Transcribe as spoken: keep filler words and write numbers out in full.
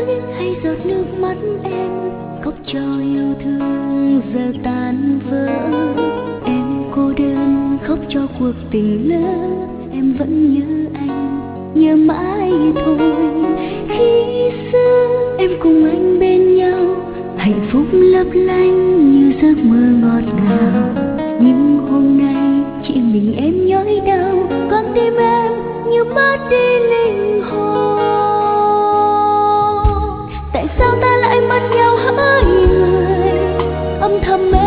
rơi hay giọt nước mắt em khóc cho yêu thương giờ tan vỡ. Em cô đơn khóc cho cuộc tình lỡ, em vẫn nhớ anh, nhớ mãi thôi. Khi xưa em cùng anh bên nhau, hạnh phúc lấp lánh như giấc mơ ngọt ngào. Nhưng hôm nay chỉ mình em nhói đau, con tim em như mất đi linh hồn. Tại sao ta lại mất nhau hỡi người, âm thầm em